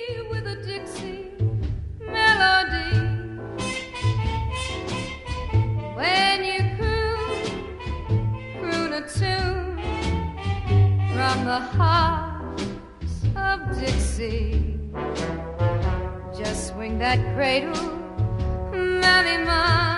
with a Dixie melody. When you croon a tune from the heart of Dixie, just swing that cradle, Mammy, mine.